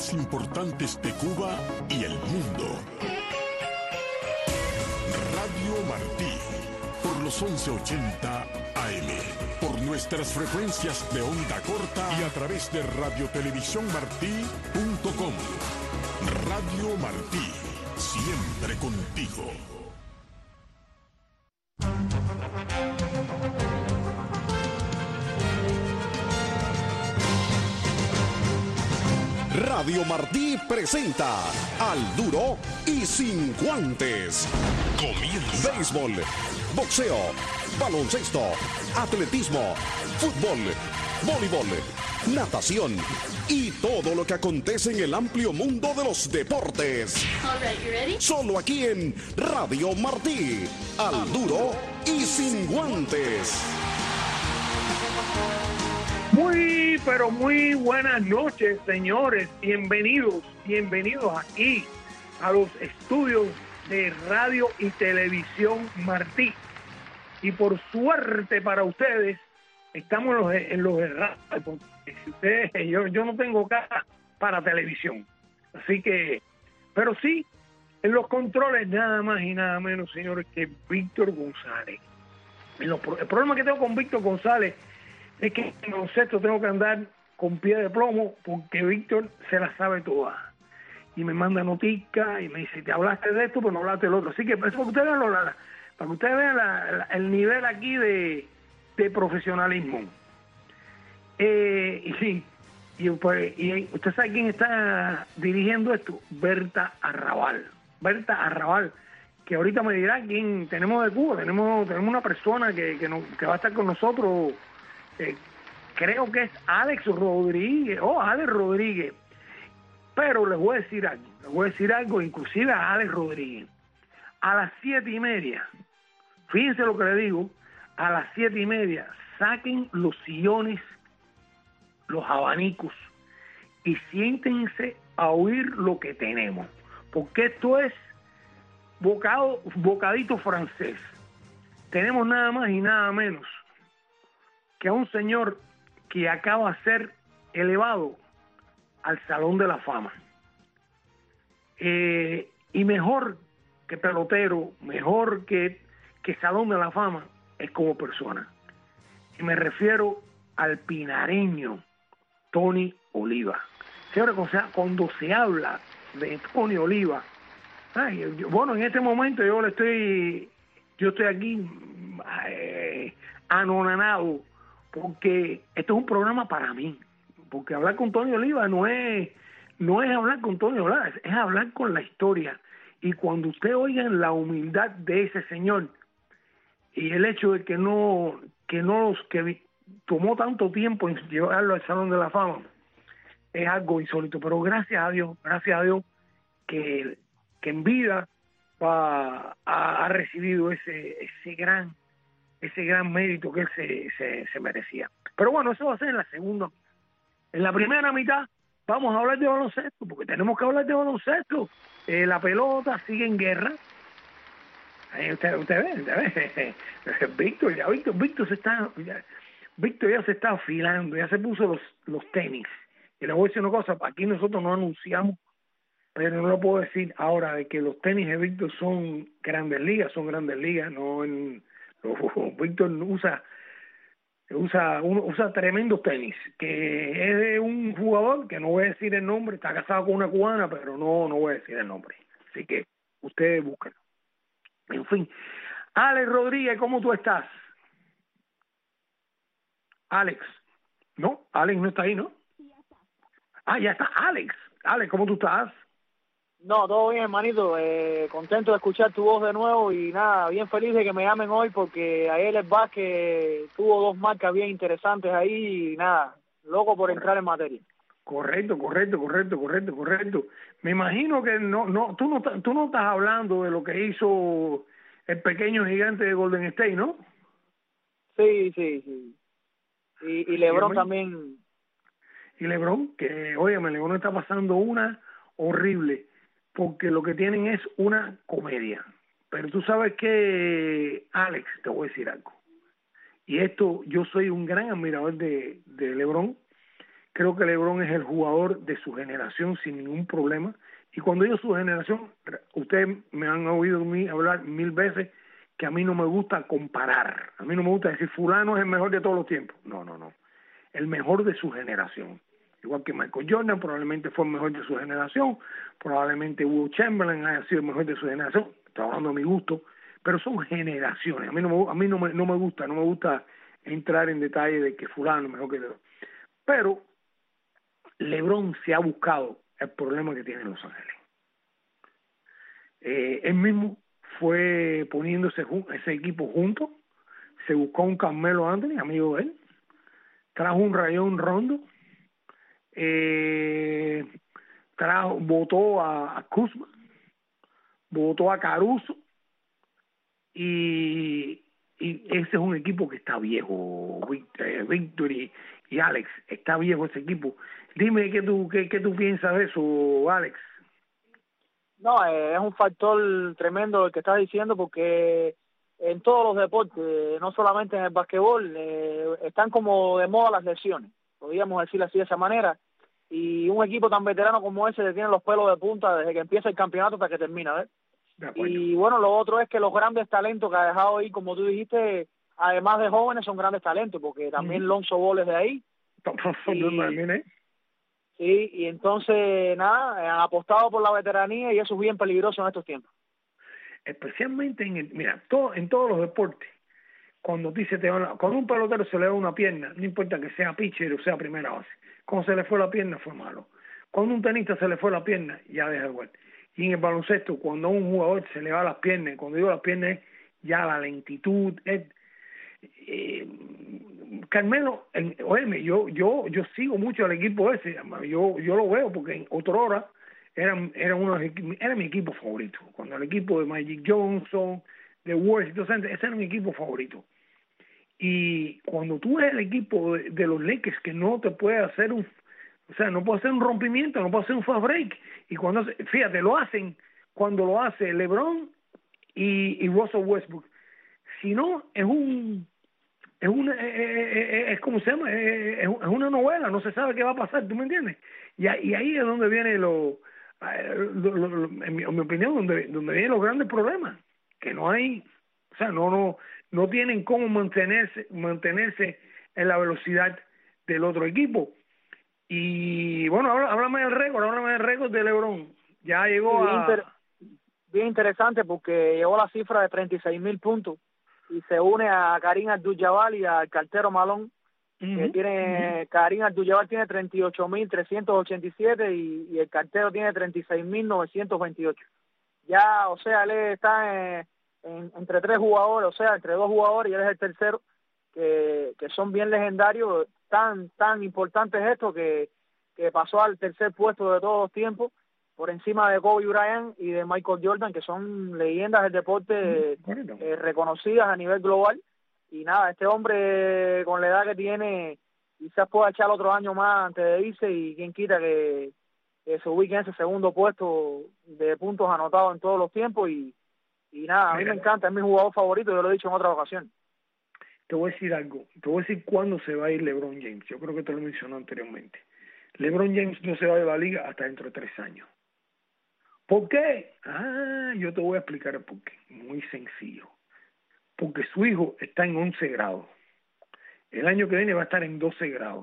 más importantes de Cuba y el mundo. Radio Martí, por los 1180 AM, por nuestras frecuencias de onda corta y a través de radiotelevisiónmartí.com. Radio Martí, siempre contigo. Radio Martí presenta Al Duro y Sin Guantes. Comienza. Béisbol, boxeo, baloncesto, atletismo, fútbol, voleibol, natación y todo lo que acontece en el amplio mundo de los deportes. All right, you ready? Solo aquí en Radio Martí. Al Duro y Sin Guantes. Muy, pero muy buenas noches, señores. Bienvenidos aquí a los estudios de Radio y Televisión Martí. Y por suerte para ustedes, estamos en los errados, porque si ustedes, yo no tengo cara para televisión. Así que, pero sí, en los controles nada más y nada menos, señores, que Víctor González. El problema que tengo con Víctor González es que en los sextos tengo que andar con pie de plomo porque Víctor se la sabe toda. Y me manda notica y me dice, te hablaste de esto, pero no hablaste del otro. Así que eso para que ustedes vean, el nivel aquí de profesionalismo. Y usted sabe quién está dirigiendo esto, Berta Arrabal, que ahorita me dirá quién tenemos de Cuba. Tenemos una persona que va a estar con nosotros. Creo que es Alex Rodríguez, pero les voy a decir algo, inclusive a Alex Rodríguez, a las 7:30, fíjense lo que le digo, a las 7:30, saquen los sillones, los abanicos, y siéntense a oír lo que tenemos, porque esto es bocadito francés. Tenemos nada más y nada menos que a un señor que acaba de ser elevado al Salón de la Fama. Y mejor que pelotero, mejor que Salón de la Fama, es como persona. Y me refiero al pinareño Tony Oliva. Señores, cuando se habla de Tony Oliva, en este momento yo estoy aquí anonadado, porque esto es un programa para mí, porque hablar con Tony Oliva no es hablar con Tony Oliva, es hablar con la historia. Y cuando usted oiga la humildad de ese señor y el hecho de que tomó tanto tiempo en llevarlo al Salón de la Fama, es algo insólito. Pero gracias a Dios que en vida ha recibido ese gran mérito que él se merecía. Pero bueno, eso va a ser en la segunda. En la primera mitad vamos a hablar de baloncesto, porque tenemos que hablar de baloncesto. La pelota sigue en guerra. Usted ve. Víctor ya se está afilando, ya se puso los tenis. Y le voy a decir una cosa, aquí nosotros no anunciamos, pero no lo puedo decir ahora, de que los tenis de Víctor son grandes ligas, no en... Víctor usa tremendos tenis, que es de un jugador que no voy a decir el nombre, está casado con una cubana, pero no voy a decir el nombre, así que ustedes búsquenlo. En fin, Alex Rodríguez, ¿cómo tú estás? Alex no está ahí, ¿no? Ya está Alex, ¿cómo tú estás? No, todo bien, hermanito. Contento de escuchar tu voz de nuevo y nada, bien feliz de que me llamen hoy porque ayer el básquet tuvo dos marcas bien interesantes ahí y nada, loco por entrar en materia. Correcto. Me imagino que tú no estás hablando de lo que hizo el pequeño gigante de Golden State, ¿no? Sí. Y LeBron también. Y LeBron, que, óyeme, LeBron está pasando una horrible, porque lo que tienen es una comedia. Pero tú sabes que, Alex, te voy a decir algo. Y esto, yo soy un gran admirador de LeBron, Creo que LeBron es el jugador de su generación sin ningún problema. Y cuando digo su generación, ustedes me han oído hablar 1000 veces que a mí no me gusta comparar. A mí no me gusta decir fulano es el mejor de todos los tiempos. No. El mejor de su generación. Igual que Michael Jordan probablemente fue el mejor de su generación. Probablemente Will Chamberlain haya sido el mejor de su generación. Estoy hablando de mi gusto. Pero son generaciones. A mí no me gusta entrar en detalle de que fulano es mejor que otro. Pero LeBron se ha buscado el problema que tiene Los Ángeles. Él mismo fue poniéndose ese equipo junto, se buscó un Carmelo Anthony, amigo de él, trajo un Rayon Rondo, votó a Kuzma, votó a Caruso, y ese es un equipo que está viejo, Víctor y Alex, está viejo ese equipo. Dime qué tú piensas de eso, Alex. No, es un factor tremendo el que estás diciendo, porque en todos los deportes, no solamente en el basquetbol, están como de moda las lesiones, podríamos decirlo así de esa manera, y un equipo tan veterano como ese tiene los pelos de punta desde que empieza el campeonato hasta que termina, ¿ves? Y bueno, lo otro es que los grandes talentos que ha dejado ahí, como tú dijiste, además de jóvenes, son grandes talentos, porque también Lonzo Ball es de ahí. Sí, y entonces, nada, han apostado por la veteranía y eso es bien peligroso en estos tiempos. Especialmente en todos los deportes, cuando cuando un pelotero se le va una pierna, no importa que sea pitcher o sea primera base, cuando se le fue la pierna fue malo. Cuando un tenista se le fue la pierna, ya deja igual. Y en el baloncesto, cuando a un jugador se le va las piernas, cuando digo las piernas es ya la lentitud, Carmelo, óyeme, yo sigo mucho al equipo ese, yo lo veo porque en otrora era mi equipo favorito. Cuando el equipo de Magic Johnson, de Washington, ese era mi equipo favorito. Y cuando tú ves el equipo de los Lakers que no te puede hacer no puede hacer un rompimiento, no puede hacer un fast break, y fíjate, lo hacen cuando lo hace LeBron y Russell Westbrook. Si no, es como se llama, es una novela, no se sabe qué va a pasar, ¿tú me entiendes? Y ahí es donde viene en mi opinión, donde vienen los grandes problemas, que no hay, no tienen cómo mantenerse en la velocidad del otro equipo. Y bueno, háblame del récord de LeBron. Ya llegó bien interesante, porque llegó a la cifra de 36,000 puntos y se une a Kareem Abdul-Jabbar y al cartero Malone, que tiene Kareem Abdul-Jabbar tiene 38,387 y el cartero tiene 36,928. Ya, o sea, él está entre tres jugadores, o sea, entre dos jugadores, y él es el tercero, que son bien legendarios, tan importante es esto, que pasó al tercer puesto de todos los tiempos, por encima de Kobe Bryant y de Michael Jordan, que son leyendas del deporte reconocidas a nivel global. Y nada, este hombre con la edad que tiene quizás pueda echar otro año más antes de irse, y quien quita que se ubique en ese segundo puesto de puntos anotados en todos los tiempos. Y nada, a mí me encanta, es mi jugador favorito, yo lo he dicho en otra ocasión. Te voy a decir algo, te voy a decir cuándo se va a ir LeBron James. Yo creo que te lo mencioné anteriormente. LeBron James no se va de la liga hasta dentro de 3 años. ¿Por qué? Yo te voy a explicar el por qué. Muy sencillo. Porque su hijo está en 11 grados. El año que viene va a estar en 12 grados.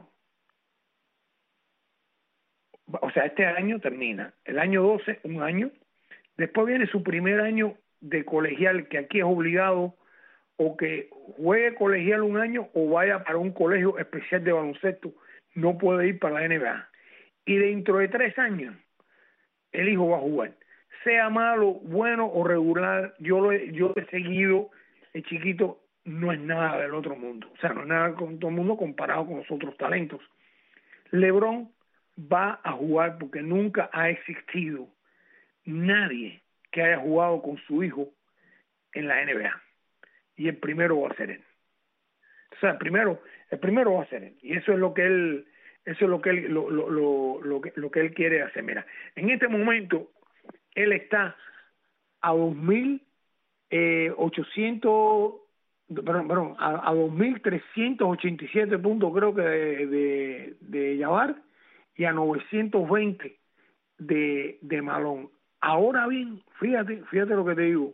O sea, este año termina. El año 12, un año. Después viene su primer año de colegial, que aquí es obligado o que juegue colegial un año o vaya para un colegio especial de baloncesto. No puede ir para la NBA. Y dentro de 3 años, el hijo va a jugar. Sea malo, bueno o regular, yo lo he seguido. El chiquito no es nada del otro mundo. O sea, no es nada con todo el mundo comparado con los otros talentos. LeBron va a jugar porque nunca ha existido nadie que haya jugado con su hijo en la NBA. Y el primero va a ser él. O sea, el primero va a ser él. Y eso es lo que él él quiere hacer. Mira, en este momento él está a 2,800 perdón, a 2.387 puntos creo que de Jabbar y a 920 de Malone. Ahora bien, fíjate lo que te digo.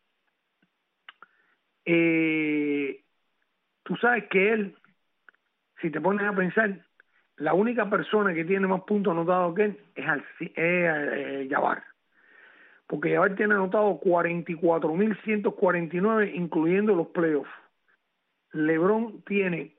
Tú sabes que él, si te pones a pensar, la única persona que tiene más puntos anotados que él es Jabbar. Porque Jabbar tiene anotado 44.149, incluyendo los playoffs. LeBron tiene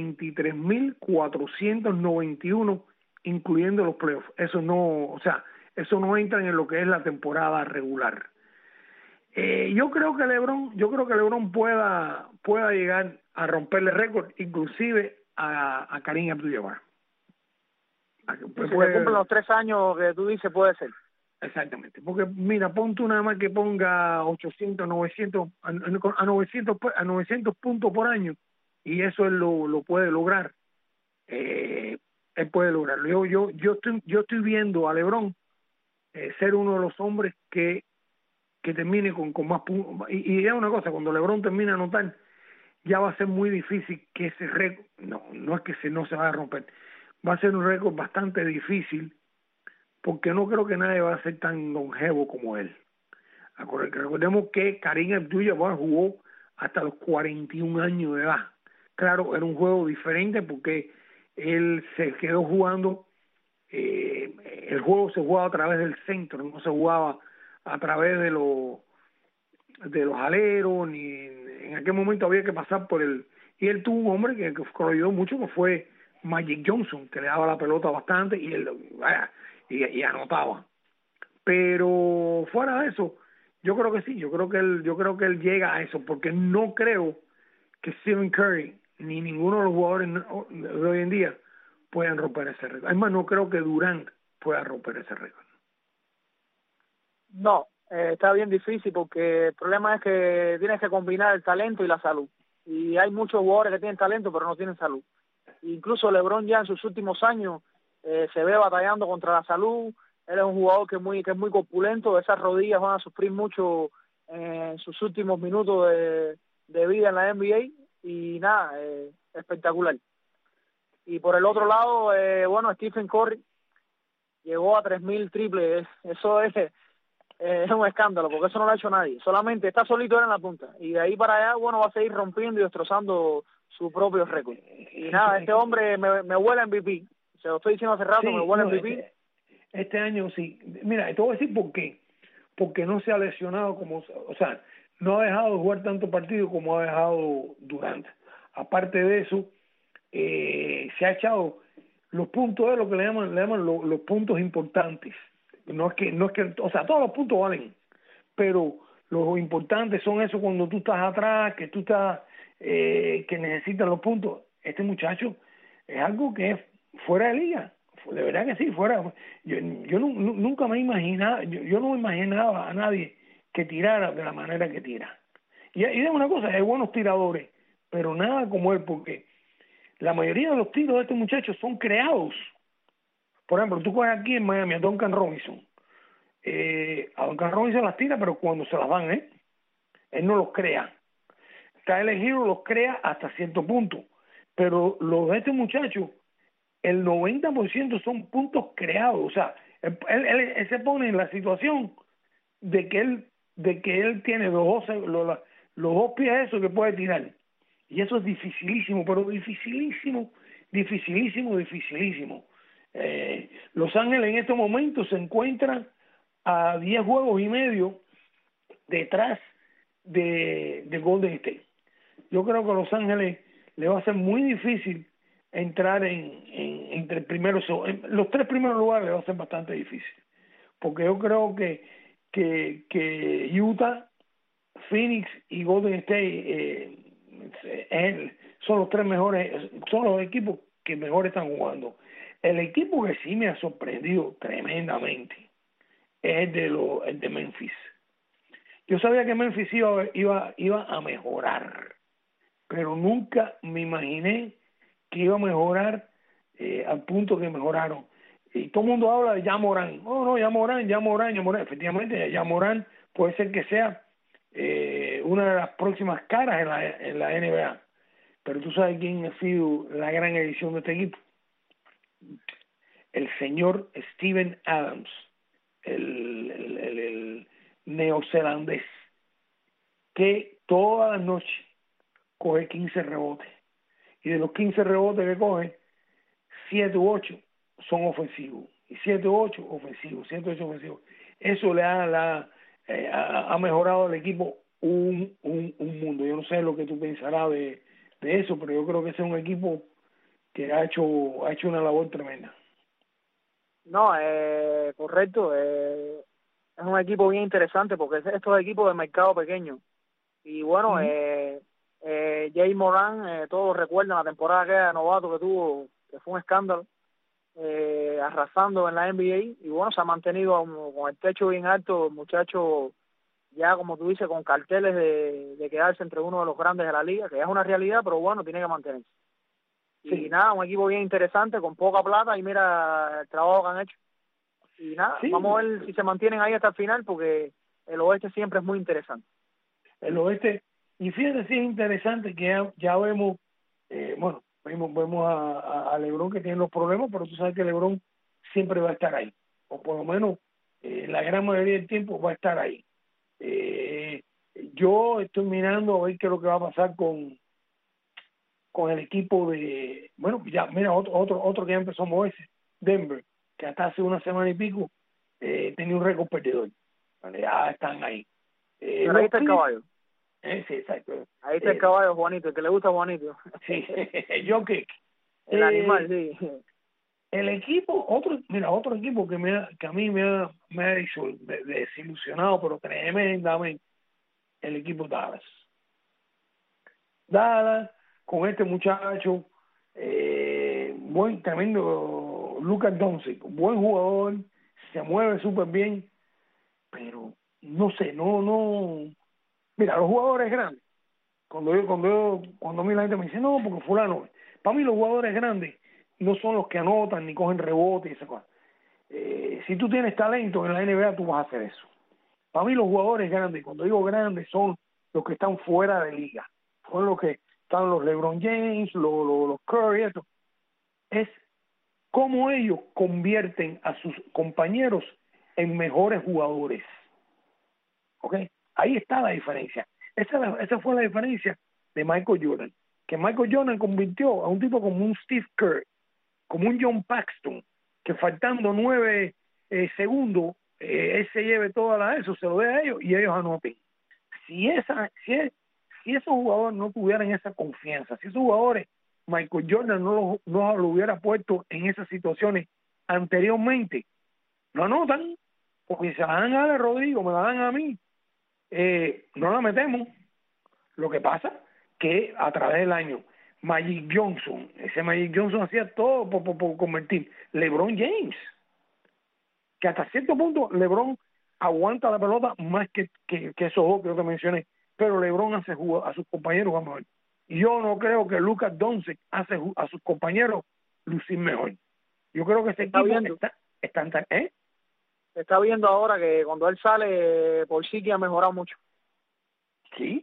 43.491, incluyendo los playoffs. Eso no entra en lo que es la temporada regular. Yo creo que LeBron pueda llegar a romperle récord, inclusive a Kareem Abdul-Jabbar. Si se cumplen los 3 años que tú dices, puede ser. Exactamente, porque mira, pon tú nada más que ponga 800, 900 a 900 puntos por año, y eso él lo puede lograr. Él puede lograrlo. Yo estoy viendo a LeBron ser uno de los hombres que termine con más puntos. Y es una cosa, cuando LeBron termine a anotar, ya va a ser muy difícil que ese récord, no es que no se vaya a romper, va a ser un récord bastante difícil, porque no creo que nadie va a ser tan longevo como él. Recordemos que Kareem Abdul-Jabbar jugó hasta los 41 años de edad. Claro, era un juego diferente porque él se quedó jugando, el juego se jugaba a través del centro, no se jugaba a través de los aleros, ni en aquel momento había que pasar por el... Y él tuvo un hombre que lo ayudó mucho, que fue Magic Johnson, que le daba la pelota bastante y él y anotaba. Pero fuera de eso, yo creo que sí, yo creo que él llega a eso, porque no creo que Stephen Curry ni ninguno de los jugadores de hoy en día puedan romper ese récord. Además, no creo que Durant pueda romper ese récord. No, está bien difícil, porque el problema es que tienes que combinar el talento y la salud. Y hay muchos jugadores que tienen talento pero no tienen salud. Incluso LeBron ya en sus últimos años se ve batallando contra la salud. Él es un jugador que es muy corpulento. Esas rodillas van a sufrir mucho en sus últimos minutos de vida en la NBA. Y nada, espectacular. Y por el otro lado, Stephen Curry llegó a 3.000 triples. Eso es un escándalo, porque eso no lo ha hecho nadie. Solamente está solito él en la punta. Y de ahí para allá, va a seguir rompiendo y destrozando su propio récord. Y nada, este hombre me huele MVP. Se lo estoy diciendo hace rato, me huele MVP. Este año sí. Mira, te voy a decir por qué. Porque no se ha lesionado no ha dejado de jugar tanto partido como ha dejado Durant. Aparte de eso, se ha echado los puntos de lo que le llaman los puntos importantes. No es que, todos los puntos valen, pero los importantes son esos cuando tú estás atrás, que tú estás, que necesitas los puntos. Este muchacho es algo que es fuera de liga. De verdad que sí, fuera. Yo nunca me imaginaba, yo no me imaginaba a nadie que tirara de la manera que tira. Y de una cosa, hay buenos tiradores, pero nada como él, porque la mayoría de los tiros de este muchacho son creados. Por ejemplo, tú coges aquí en Miami a Duncan Robinson. A Duncan Robinson las tira, pero cuando se las dan, él no los crea. Tyler Hero los crea hasta cierto punto, pero los de este muchacho, el 90% son puntos creados. O sea, él se pone en la situación de que él tiene los dos pies esos que puede tirar. Y eso es dificilísimo, pero dificilísimo. Los Ángeles en estos momentos se encuentran a 10 juegos y medio detrás de Golden State. Yo creo que a Los Ángeles le va a ser muy difícil entrar entre primeros, los 3 primeros lugares le va a ser bastante difícil, porque yo creo que Utah, Phoenix y Golden State son los 3 mejores, son los equipos que mejor están jugando. El equipo que sí me ha sorprendido tremendamente es el de Memphis. Yo sabía que Memphis iba a mejorar, pero nunca me imaginé que iba a mejorar al punto que mejoraron. Y todo el mundo habla de Ja Morant. Ja Morant. Efectivamente, Ja Morant puede ser que sea una de las próximas caras en la NBA. Pero tú sabes quién ha sido la gran edición de este equipo. El señor Steven Adams, el neozelandés, que todas las noches coge 15 rebotes. Y de los 15 rebotes que coge, 7 u 8 son ofensivos. Y 7 u 8 ofensivos, 7 u 8 ofensivos. Eso le ha mejorado al equipo un mundo. Yo no sé lo que tú pensarás de eso, pero yo creo que ese es un equipo que ha hecho una labor tremenda. No, correcto. Es un equipo bien interesante porque estos equipos de mercado pequeño. Y bueno, Jay Moran, todos recuerdan la temporada que era novato que tuvo, que fue un escándalo, arrasando en la NBA. Y bueno, se ha mantenido con el techo bien alto, el muchacho, ya como tú dices, con carteles de quedarse entre uno de los grandes de la liga, que es una realidad, pero bueno, tiene que mantenerse. Y nada, un equipo bien interesante, con poca plata, y mira el trabajo que han hecho. Y nada, vamos a ver si se mantienen ahí hasta el final, porque el oeste siempre es muy interesante. El oeste, y fíjate, sí es interesante que ya vemos, vemos a LeBron que tiene los problemas, pero tú sabes que LeBron siempre va a estar ahí, o por lo menos la gran mayoría del tiempo va a estar ahí. Yo estoy mirando a ver qué es lo que va a pasar con el equipo de, bueno, ya mira, otro que ya empezó a moverse, Denver, que hasta hace una semana y pico tenía un récord perdedor. Bueno, ya están ahí. Pero ahí está el caballo. Sí, exacto. Ahí está el caballo, Juanito, el que le gusta a Juanito. Sí, Jokic. El animal, sí. El equipo, otro equipo que a mí me ha desilusionado, pero tremendamente, el equipo Dallas. Dallas, con este muchacho, buen, tremendo Luka Doncic, buen jugador, se mueve súper bien, pero no sé, no. Mira, los jugadores grandes, cuando a mí la gente me dice, no, porque fulano, para mí los jugadores grandes no son los que anotan ni cogen rebote y esas cosas. Si tú tienes talento en la NBA, tú vas a hacer eso. Para mí los jugadores grandes, cuando digo grandes, son los que están fuera de liga. Son los que están los LeBron James, los Curry, esto. Es cómo ellos convierten a sus compañeros en mejores jugadores. ¿Ok? Ahí está la diferencia. Esa fue la diferencia de Michael Jordan. Que Michael Jordan convirtió a un tipo como un Steve Kerr, como un John Paxton, que faltando 9 segundos, él se lleve eso, se lo dé a ellos y ellos anoten. Si esos jugadores no tuvieran esa confianza, si esos jugadores Michael Jordan no lo hubiera puesto en esas situaciones anteriormente, no anotan, porque si se la dan a Ale Rodrigo, me la dan a mí, no la metemos. Lo que pasa que a través del año, Magic Johnson hacía todo por convertir. LeBron James, que hasta cierto punto LeBron aguanta la pelota más que esos dos que yo te mencioné, pero LeBron hace a sus compañeros jugar mejor. Y yo no creo que Luka Doncic hace a sus compañeros lucir mejor. Yo creo que ese equipo está Se está viendo ahora que cuando él sale, Porzingis ha mejorado mucho. Sí.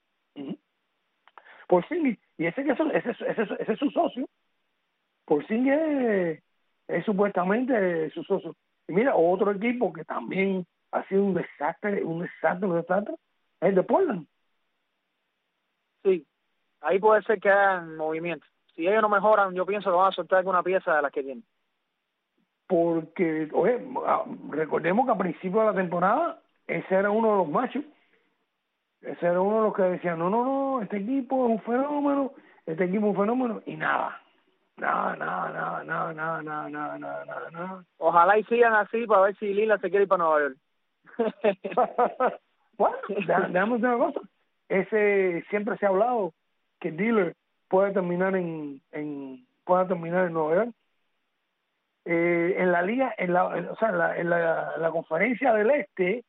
Porzingis, y ese es su socio. Porzingis es supuestamente su socio. Y mira, otro equipo que también ha sido un desastre, es el de Portland. Sí, ahí puede ser que hagan movimiento. Si ellos no mejoran, yo pienso que van a soltar alguna pieza de las que tienen. Porque, oye, recordemos que a principio de la temporada, ese era uno de los machos. Ese era uno de los que decían, no, este equipo es un fenómeno, y nada. Nada. Ojalá y sigan así para ver si Lila se quiere ir para Nueva York. Bueno, déjame decir una cosa. Siempre se ha hablado que Diller puede terminar en Nueva York. En la liga, en la conferencia del este,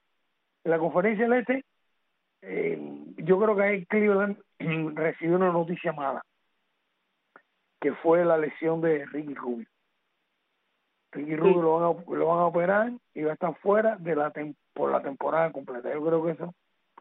yo creo que ahí Cleveland recibió una noticia mala, que fue la lesión de Ricky Rubio. Rubio lo van a operar y va a estar fuera por la temporada completa. Yo creo que eso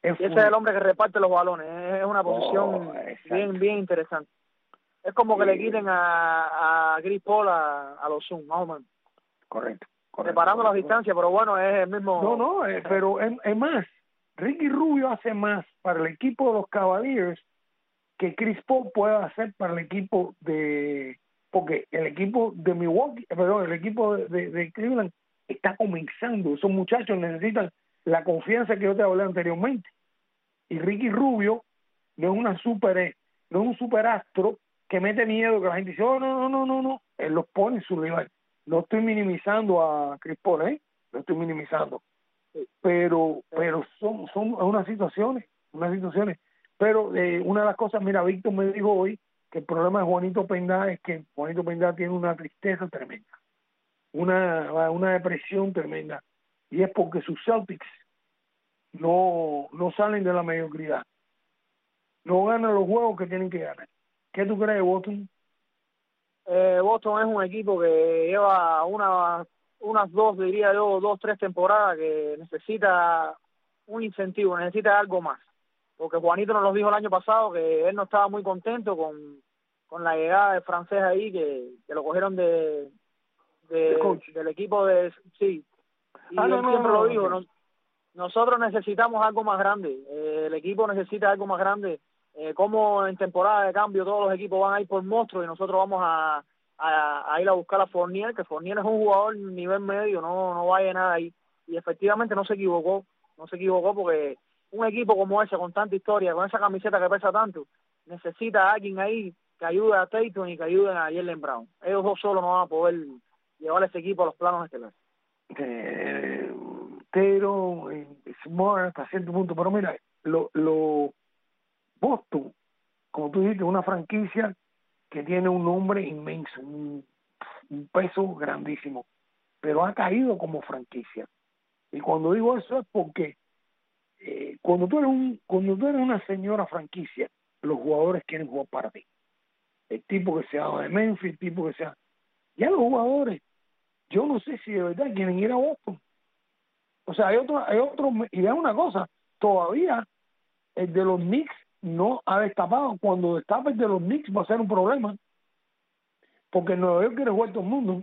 Y ese es el hombre que reparte los balones. Es una posición bien interesante. Es como que le quiten a Chris Paul a los Zoom, más o menos. Correcto. Separando las distancias, pero bueno, es el mismo... No, pero es más. Ricky Rubio hace más para el equipo de los Cavaliers que Chris Paul puede hacer para el equipo de... Porque el equipo de Milwaukee, el equipo de Cleveland está comenzando. Esos muchachos necesitan la confianza que yo te hablé anteriormente. Y Ricky Rubio no es un superastro que mete miedo, que la gente dice, oh, no. Él los pone en su rival. No estoy minimizando a Chris Paul, no estoy minimizando. Pero son unas situaciones. Pero una de las cosas, mira, Víctor me dijo hoy que el problema de Juanito Pendá es que Juanito Pendá tiene una tristeza tremenda, una depresión tremenda, y es porque sus Celtics no salen de la mediocridad, no ganan los juegos que tienen que ganar. ¿Qué tú crees, Boston? Boston es un equipo que lleva unas dos, 3 temporadas que necesita un incentivo, necesita algo más. Porque Juanito nos lo dijo el año pasado que él no estaba muy contento con la llegada del francés ahí, que lo cogieron del equipo de... Sí, y él siempre lo dijo, nosotros necesitamos algo más grande, el equipo necesita algo más grande, como en temporada de cambio todos los equipos van a ir por monstruos y nosotros vamos a ir a buscar a Fournier, que Fournier es un jugador nivel medio, no vaya nada ahí, y efectivamente no se equivocó porque un equipo como ese, con tanta historia, con esa camiseta que pesa tanto, necesita a alguien ahí que ayude a Tatum y que ayude a Jaylen Brown. Ellos dos solos no van a poder llevar a ese equipo a los planos estelares. Pero Smart hasta cierto punto, pero mira, Boston, como tú dijiste, una franquicia que tiene un nombre inmenso, un peso grandísimo, pero ha caído como franquicia. Y cuando digo eso es porque cuando tú eres una señora franquicia, los jugadores quieren jugar para ti. El tipo que sea de Memphis, el tipo que sea... Ya los jugadores, yo no sé si de verdad quieren ir a Boston. O sea, hay otro, y vean una cosa, todavía el de los Knicks no ha destapado. Cuando destape el de los Knicks va a ser un problema, porque en Nueva York quiere jugar todo el mundo.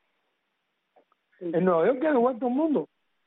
En Nueva York quiere jugar todo el mundo.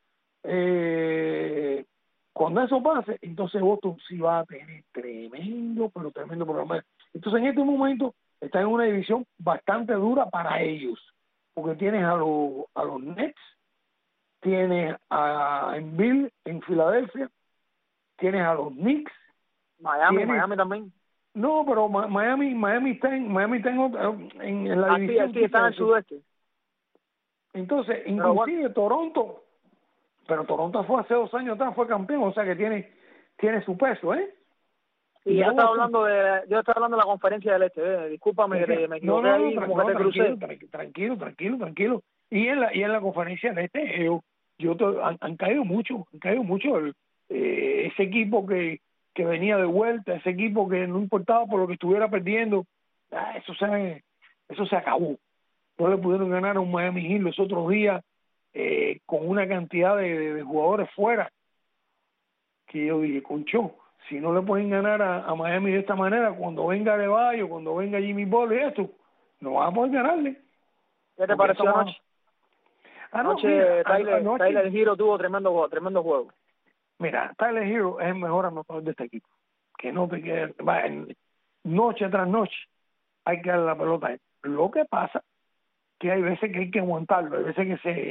Cuando eso pase, entonces Boston sí va a tener tremendo problema. Entonces en este momento está en una división bastante dura para ellos, porque tienes a los Nets, tienes a Embiid en Filadelfia, tienes a los Knicks, Miami también. No, pero Miami está en la división. Sí, está en el sudeste. Entonces, inclusive Toronto, pero Toronto fue hace 2 años atrás, fue campeón, o sea que tiene su peso, Y yo estaba hablando de la conferencia del Este, discúlpame que me equivoqué ahí, como que te crucé. Tranquilo. Y en la conferencia del Este, han caído mucho, ese equipo que venía de vuelta, ese equipo que no importaba por lo que estuviera perdiendo, eso se acabó. No le pudieron ganar a un Miami Heat los otros días, con una cantidad de jugadores fuera, que yo dije, concho, si no le pueden ganar a Miami de esta manera, cuando venga Adebayo, cuando venga Jimmy Butler y esto, no van a poder ganarle. ¿Qué te pareció anoche? Anoche Tyler Hero tuvo tremendo juego. Mira, Tyler Hero es el mejor anotador de este equipo. Que no te quede, noche tras noche hay que darle la pelota a él. Lo que pasa que hay veces que hay que aguantarlo, hay veces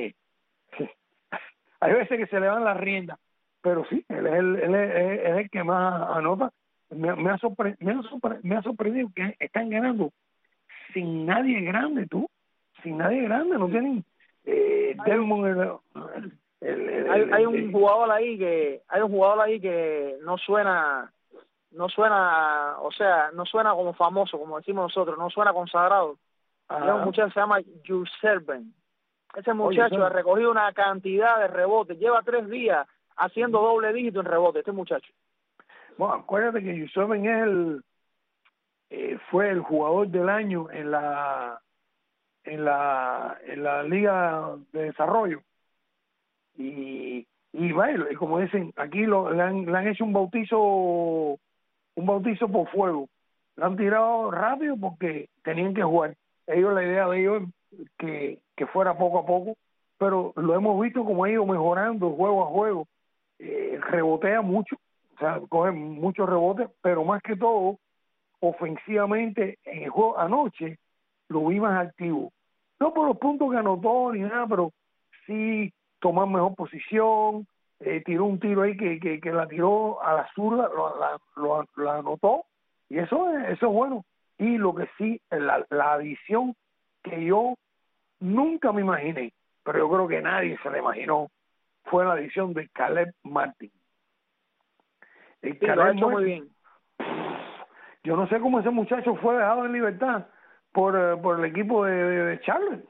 que se le van las riendas, pero sí, él es el que más anota. Me ha sorprendido que están ganando sin nadie grande, no tienen Delmon. Hay un jugador ahí que no suena, o sea, no suena como famoso, como decimos nosotros, no suena consagrado. Y un muchacho se llama Juserben. Ese muchacho ha recogido una cantidad de rebotes, lleva 3 días haciendo doble dígito en rebote, este muchacho. Bueno, acuérdate que Juserben fue el jugador del año en la liga de desarrollo, y y bueno, y como dicen, aquí le han hecho un bautizo por fuego. Lo han tirado rápido porque tenían que jugar. La idea de ellos es que fuera poco a poco, pero lo hemos visto como ha ido mejorando juego a juego. Rebotea mucho, o sea, coge muchos rebotes, pero más que todo, ofensivamente, en el juego anoche, lo vi más activo. No por los puntos que anotó ni nada, pero sí tomar mejor posición, tiró un tiro ahí que la tiró a la zurda, la anotó, y eso es bueno. Y lo que sí, la adición que yo nunca me imaginé, pero yo creo que nadie se la imaginó, fue la adición de Caleb Martin. Sí, lo ha hecho muy bien. Yo no sé cómo ese muchacho fue dejado en libertad por el equipo de Charlotte.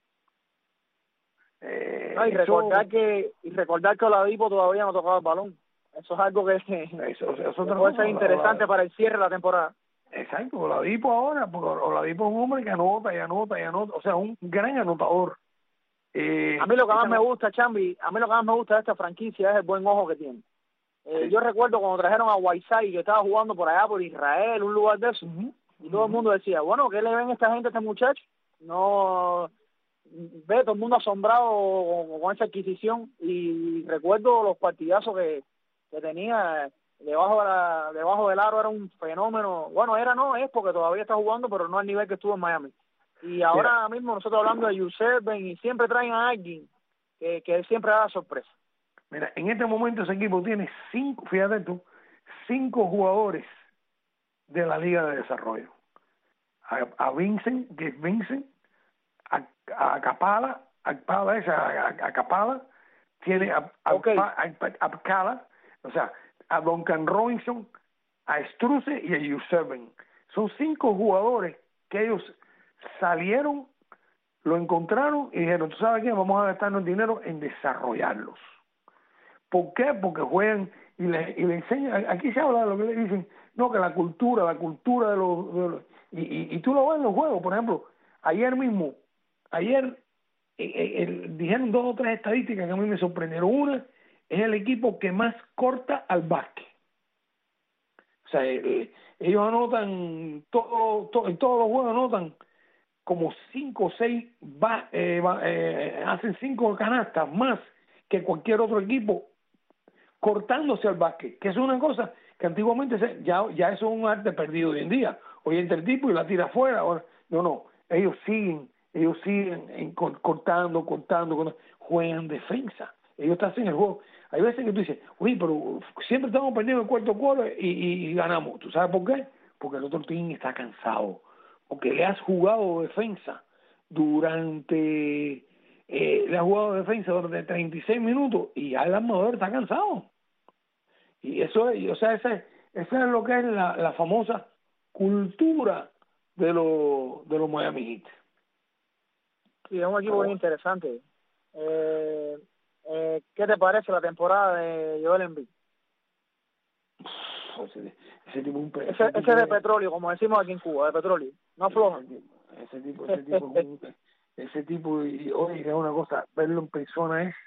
Y recordar que Oladipo todavía no tocaba el balón. Eso es algo que eso puede ser interesante para el cierre de la temporada. Exacto, Oladipo ahora, porque Oladipo es un hombre que anota, o sea, un gran anotador. A mí lo que más me gusta, Chambi, de esta franquicia es el buen ojo que tiene. Sí. Yo recuerdo cuando trajeron a Whiteside, que estaba jugando por allá, por Israel, un lugar de eso, y todo el mundo decía, bueno, ¿qué le ven esta gente a este muchacho? No, ve, todo el mundo asombrado con esa adquisición, y recuerdo los partidazos que tenía debajo del aro, era un fenómeno. Bueno, es porque todavía está jugando, pero no al nivel que estuvo en Miami. Y ahora mismo nosotros hablando de Yuserben, y siempre traen a alguien que siempre da sorpresa. Mira, en este momento ese equipo tiene 5 jugadores de la Liga de Desarrollo. A Vincent, que es Vincent, a Capala, tiene a Capala, o sea, a Duncan Robinson, a Struce y a Yuserben. Son 5 jugadores que ellos salieron, lo encontraron y dijeron, ¿tú sabes qué? Vamos a gastarnos dinero en desarrollarlos. ¿Por qué? Porque juegan y le enseñan. Aquí se habla de lo que le dicen, no, que la cultura de los y tú lo ves en los juegos. Por ejemplo, ayer dijeron 2 o 3 estadísticas que a mí me sorprendieron. Una es el equipo que más corta al básquet. O sea, ellos anotan en todos los juegos anotan como 5 o 6 hacen 5 canastas más que cualquier otro equipo cortándose al básquet, que es una cosa que antiguamente ya eso es un arte perdido hoy en día. Hoy entra el tipo y la tira afuera. No, ellos siguen cortando, juegan defensa. Ellos te hacen el juego. Hay veces que tú dices, oye, pero siempre estamos perdiendo el cuarto quarter y ganamos. ¿Tú sabes por qué? Porque el otro team está cansado, porque le has jugado defensa durante 36 minutos y ya el armador está cansado. Y eso es, o sea, esa es lo que es la famosa cultura de los Miami Heat. Sí, es un equipo bien interesante. ¿Qué te parece la temporada de Joel Embiid? Ese tipo es de petróleo, como decimos aquí en Cuba, de petróleo, no afloja. Ese tipo, y oye, es una cosa, verlo en persona es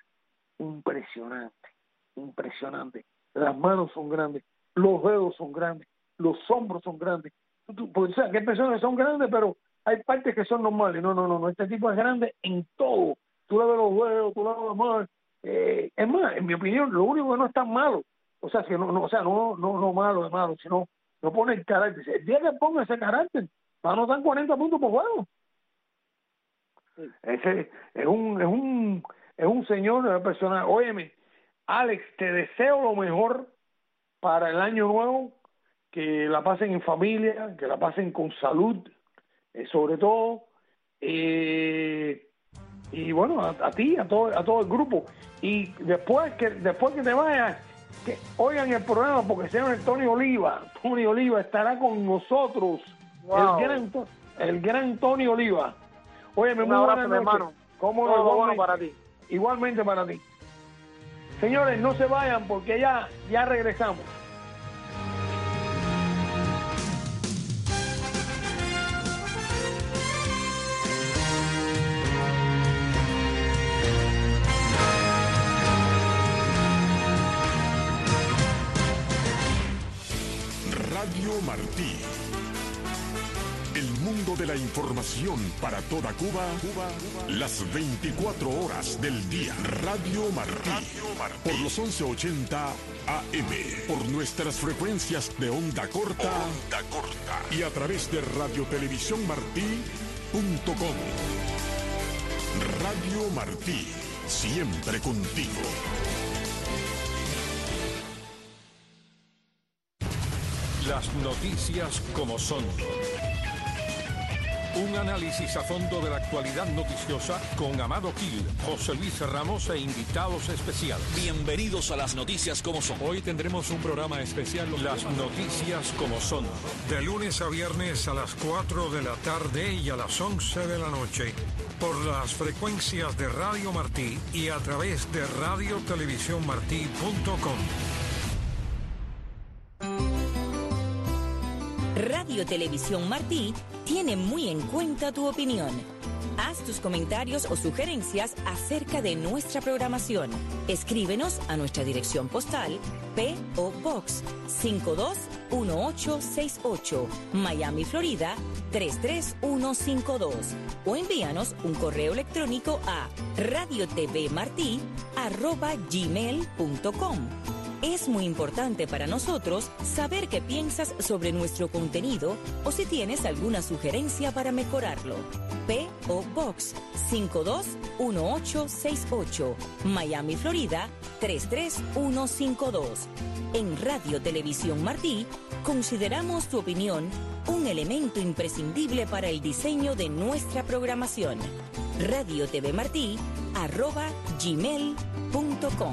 impresionante. Las manos son grandes, los dedos son grandes, los hombros son grandes. Pues, o sea, que hay personas que son grandes, pero hay partes que son normales. No, este tipo es grande en todo. Tú le ves los dedos, tú le ves las manos. Es más, en mi opinión, lo único que no es tan malo, o sea, no malo, sino no pone el carácter. El día que ponga ese carácter, va a anotar 40 puntos por juego. Sí. Ese es un señor personal. Óyeme, Alex, te deseo lo mejor para el año nuevo, que la pasen en familia, que la pasen con salud, sobre todo, y bueno, a ti, a todo el grupo. Y después que te vayas, que oigan el programa, porque se llama Tony Oliva estará con nosotros. Wow. El gran Tony Oliva. Oye, un abrazo, mi hermano. Todo bueno para ti. Igualmente para ti. Señores, no se vayan porque ya regresamos. Martí. El mundo de la información para toda Cuba, las 24 horas del día. Radio Martí, por los 1180 AM, por nuestras frecuencias de onda corta, y a través de radiotelevisiónmartí.com. Radio Martí, siempre contigo. Las noticias como son. Un análisis a fondo de la actualidad noticiosa con Amado Gil, José Luis Ramos e invitados especiales. Bienvenidos a las noticias como son. Hoy tendremos un programa especial. Las noticias como son. De lunes a viernes a las 4 de la tarde y a las 11 de la noche. Por las frecuencias de Radio Martí y a través de radiotelevisiónmartí.com. Radio Televisión Martí tiene muy en cuenta tu opinión. Haz tus comentarios o sugerencias acerca de nuestra programación. Escríbenos a nuestra dirección postal P.O. Box 521868, Miami, Florida 33152, o envíanos un correo electrónico a radiotvmarti@gmail.com. Es muy importante para nosotros saber qué piensas sobre nuestro contenido o si tienes alguna sugerencia para mejorarlo. P.O. Box 521868, Miami, Florida 33152. En Radio Televisión Martí consideramos tu opinión un elemento imprescindible para el diseño de nuestra programación. radiotvmarti@gmail.com.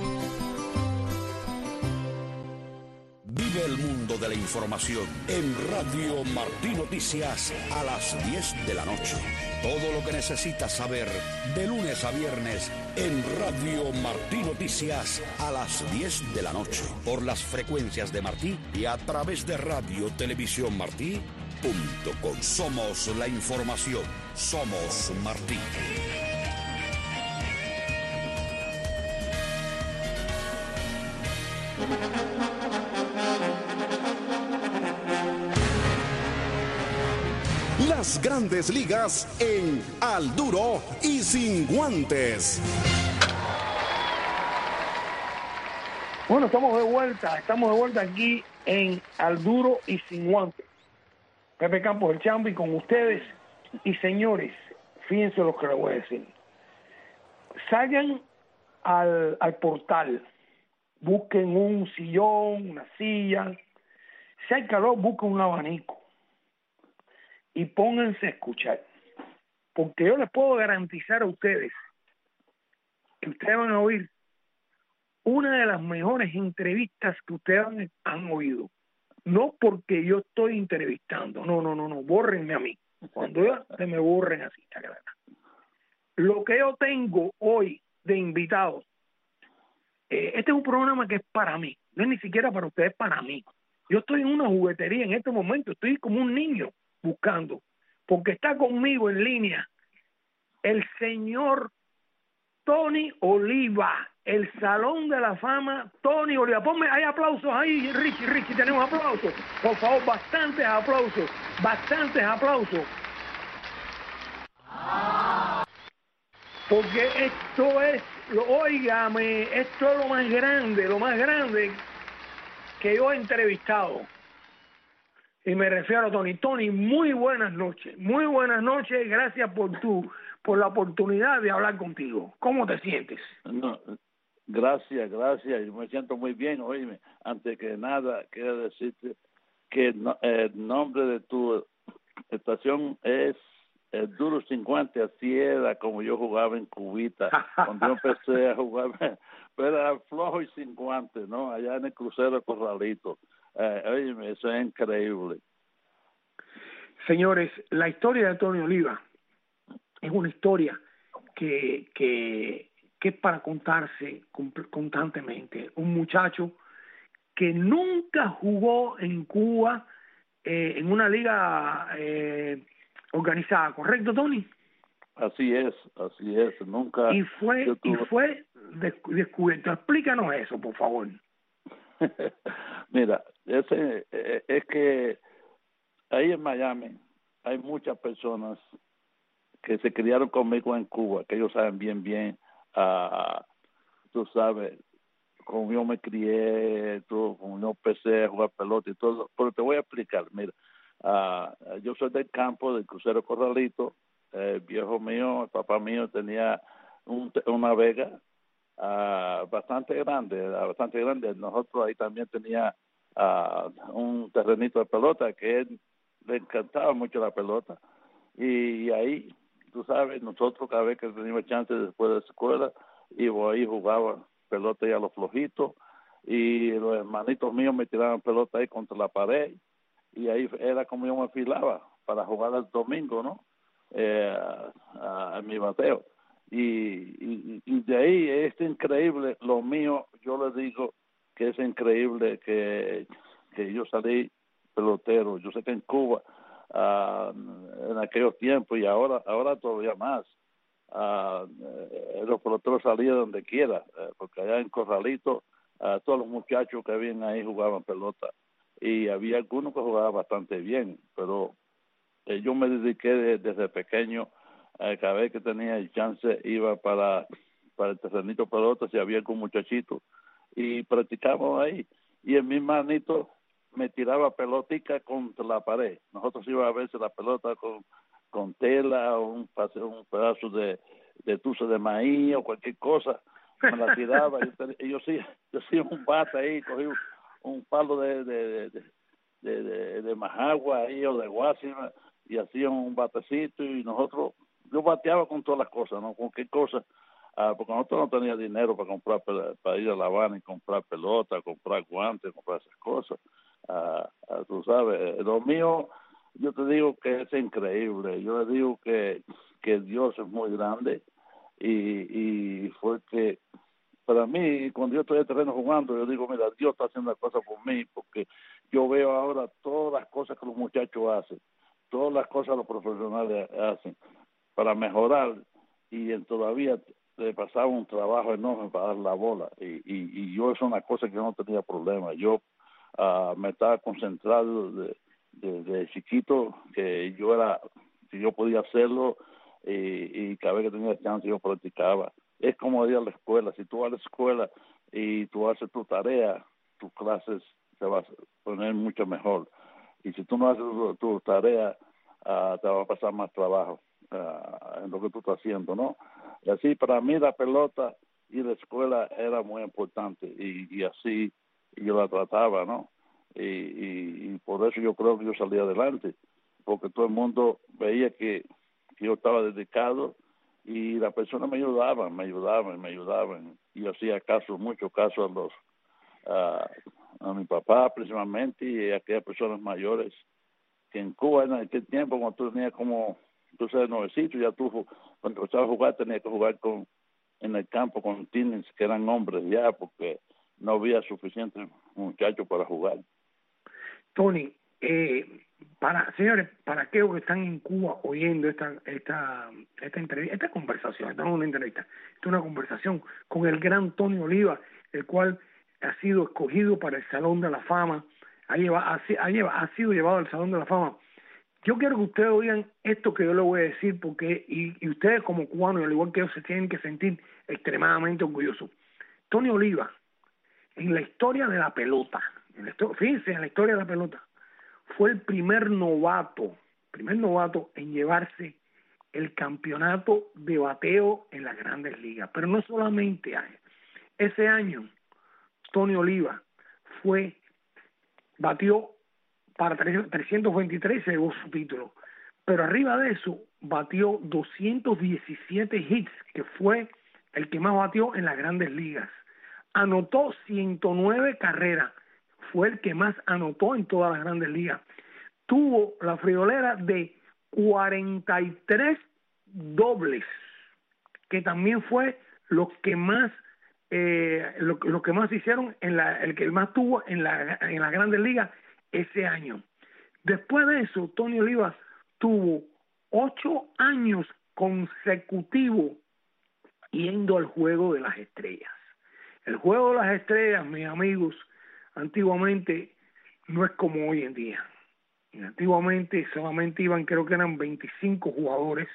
Vive el mundo de la información en Radio Martí Noticias a las 10 de la noche. Todo lo que necesitas saber de lunes a viernes en Radio Martí Noticias a las 10 de la noche. Por las frecuencias de Martí y a través de radiotelevisiónmartí.com. Somos la información. Somos Martí. Las grandes ligas en Al Duro y Sin Guantes. Bueno, estamos de vuelta aquí en Al Duro y Sin Guantes. Pepe Campos, el Champi, con ustedes. Y señores, fíjense lo que les voy a decir. Salgan al portal, busquen un sillón, una silla. Si hay calor, busquen un abanico y pónganse a escuchar, porque yo les puedo garantizar a ustedes que ustedes van a oír una de las mejores entrevistas que ustedes han oído. No porque yo estoy entrevistando, no, bórrenme a mí, cuando se me borren así. Lo que yo tengo hoy de invitados, este es un programa que es para mí, no es ni siquiera para ustedes, para mí. Yo estoy en una juguetería en este momento, estoy como un niño buscando, porque está conmigo en línea el señor Tony Oliva, el Salón de la Fama Tony Oliva. Ponme, hay aplausos ahí, Richie, tenemos aplausos, por favor, bastantes aplausos. Porque esto es, óigame, esto es lo más grande que yo he entrevistado. Y me refiero a Tony. Tony, muy buenas noches, gracias por la oportunidad de hablar contigo. ¿Cómo te sientes? No, gracias, yo me siento muy bien. Oíme, antes que nada, quiero decirte que el nombre de tu estación es El Duro 50, así era como yo jugaba en Cubita, cuando yo empecé a jugar, pero era flojo y 50, ¿no? Allá en el crucero Corralito. Oye, eso es increíble. Señores, la historia de Tony Oliva es una historia que es para contarse constantemente. Un muchacho que nunca jugó en Cuba en una liga organizada, ¿correcto, Tony? Así es, nunca. Y fue descubierto. Explícanos eso, por favor. Mira, es que ahí en Miami hay muchas personas que se criaron conmigo en Cuba, que ellos saben bien, tú sabes, como yo me crié, como yo empecé a jugar pelota y todo, pero te voy a explicar, mira, yo soy del campo, del crucero Corralito, el viejo mío, el papá mío tenía una vega bastante grande, nosotros ahí también tenía un terrenito de pelota que él le encantaba mucho la pelota, y ahí, tú sabes, nosotros cada vez que teníamos chance después de la escuela, iba ahí, jugaba pelota ahí a los flojitos, y los hermanitos míos me tiraban pelota ahí contra la pared, y ahí era como yo me afilaba para jugar el domingo, ¿no? A mi bateo. Y de ahí es increíble, lo mío, yo le digo que es increíble que yo salí pelotero. Yo sé que en Cuba, en aquellos tiempos y ahora todavía más, los peloteros salían donde quiera, porque allá en Corralito todos los muchachos que habían ahí jugaban pelota y había algunos que jugaban bastante bien, pero yo me dediqué desde pequeño, cada vez que tenía el chance iba para el terrenito pelota si había algún muchachito y practicamos ahí, y en mi manito me tiraba pelotica contra la pared. Nosotros íbamos a veces la pelota con tela o un pedazo de tuzo de maíz o cualquier cosa, me la tiraba. yo sí un bate ahí, cogí un palo de majagua ahí o de guasima y hacía un batecito, y yo bateaba con todas las cosas, ¿no? Con qué cosa, porque nosotros no teníamos dinero para ir a La Habana y comprar pelota, comprar guantes, comprar esas cosas. Tú sabes, lo mío, yo te digo que es increíble. Yo le digo que Dios es muy grande, y fue que para mí, cuando yo estoy en el terreno jugando, yo digo, mira, Dios está haciendo las cosas por mí, porque yo veo ahora todas las cosas que los muchachos hacen, todas las cosas los profesionales hacen para mejorar, y todavía le pasaba un trabajo enorme para dar la bola, y yo, es una cosa que yo no tenía problema. Yo me estaba concentrado de chiquito, que yo podía hacerlo, y cada vez que tenía chance yo practicaba. Es como ir a la escuela. Si tú vas a la escuela y tú haces tu tarea, tus clases se van a poner mucho mejor. Y si tú no haces tu tarea, te va a pasar más trabajo en lo que tú estás haciendo, ¿no? Y así, para mí, la pelota y la escuela era muy importante, y así yo la trataba, ¿no? Y por eso yo creo que yo salí adelante, porque todo el mundo veía que yo estaba dedicado, y las personas me ayudaban, y yo hacía mucho caso a mi papá principalmente, y a aquellas personas mayores que en Cuba en aquel tiempo, cuando tú tenías como, tú sabes, nuevecito, ya tú cuando empezabas a jugar tenías que jugar en el campo con teens que eran hombres ya, porque no había suficientes muchachos para jugar. Tony, señores, para aquellos que están en Cuba oyendo esta entrevista, esta conversación, esta no es una entrevista, esta es una conversación con el gran Tony Oliva, el cual ha sido escogido para el Salón de la Fama, ha sido llevado al Salón de la Fama. Yo quiero que ustedes oigan esto que yo les voy a decir, porque y ustedes como cubanos, al igual que ellos, se tienen que sentir extremadamente orgullosos. Tony Oliva, en la historia de la pelota, fíjense, en la historia de la pelota, fue el primer novato en llevarse el campeonato de bateo en las Grandes Ligas. Pero no solamente ese año, Tony Oliva batió para 323 y se llevó su título. Pero arriba de eso, batió 217 hits, que fue el que más batió en las Grandes Ligas. Anotó 109 carreras, fue el que más anotó en todas las Grandes Ligas. Tuvo la friolera de 43 dobles, que también fue lo que más hicieron el que más tuvo en las Grandes Ligas ese año. Después de eso, Tony Oliva tuvo 8 años consecutivos yendo al Juego de las Estrellas. El Juego de las Estrellas, mis amigos, antiguamente no es como hoy en día. Antiguamente solamente iban, creo que eran 25 jugadores,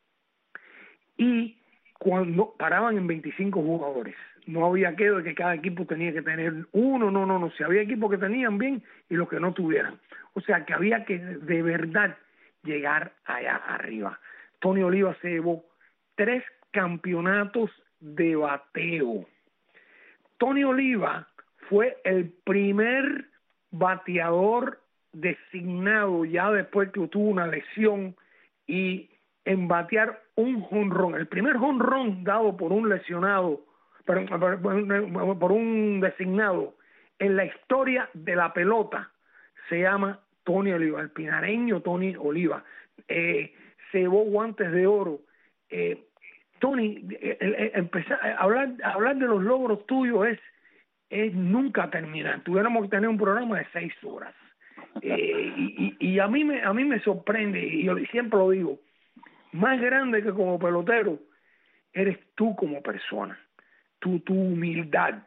y cuando paraban en 25 jugadores, no había aquello de que cada equipo tenía que tener uno, no, si había equipos que tenían bien y los que no tuvieran. O sea que había que de verdad llegar allá arriba. Tony Oliva se llevó 3 campeonatos de bateo. Tony Oliva fue el primer bateador designado ya después que tuvo una lesión y en batear un jonrón, el primer jonrón dado por un lesionado, por un designado en la historia de la pelota, se llama Tony Oliva, el pinareño Tony Oliva. Se llevó guantes de oro. Tony, empezar a hablar de los logros tuyos es nunca terminar. Tuviéramos que tener un programa de 6 horas. Y a mí me sorprende, y yo siempre lo digo, más grande que como pelotero eres tú como persona, tu humildad.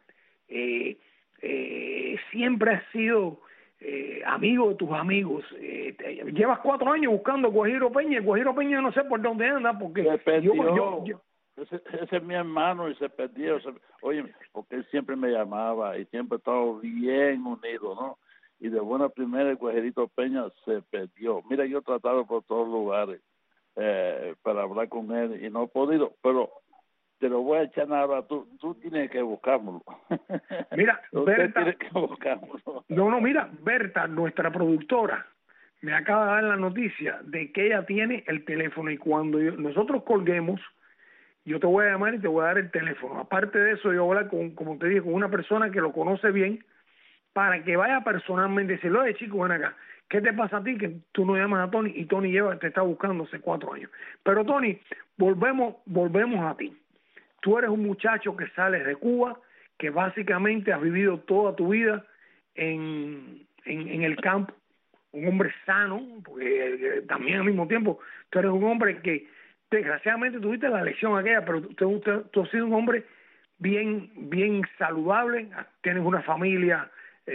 Siempre has sido amigo de tus amigos. Llevas 4 años buscando Guajiro Peña, y Guajiro Peña no sé por dónde anda, porque se perdió. Ese es mi hermano y se perdió. Oye, porque él siempre me llamaba y siempre estaba bien unido, ¿no? Y de buena primera el Guajerito Peña se perdió. Mira, yo he tratado por todos lugares para hablar con él y no he podido, pero te lo voy a echar ahora. Tú tienes que buscármelo. Mira, Berta, tienes que buscármelo. No, mira, Berta, nuestra productora, me acaba de dar la noticia de que ella tiene el teléfono, y cuando nosotros colguemos, yo te voy a llamar y te voy a dar el teléfono. Aparte de eso, yo voy a hablar como te dije, con una persona que lo conoce bien, para que vaya personalmente y decirle: oye, chico, ven acá, ¿qué te pasa a ti que tú no llamas a Tony? Y Tony te está buscando hace 4 años. Pero Tony, volvemos a ti. Tú eres un muchacho que sales de Cuba, que básicamente has vivido toda tu vida en el campo, un hombre sano, porque también al mismo tiempo tú eres un hombre que desgraciadamente tuviste la lesión aquella, pero tú has sido un hombre bien saludable, tienes una familia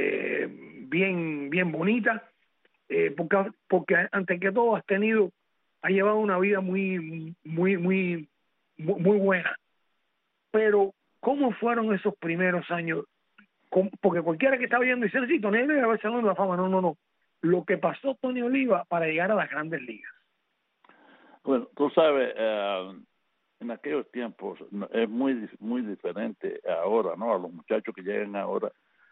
bien bonita, porque antes que todo has llevado una vida muy buena. Pero ¿cómo fueron esos primeros años? Porque cualquiera que está viendo dice: sí, Tony Oliva va a Salón de la Fama. No. Lo que pasó Tony Oliva para llegar a las Grandes Ligas. Bueno, tú sabes, en aquellos tiempos es muy diferente ahora, ¿no? A los muchachos que llegan ahora,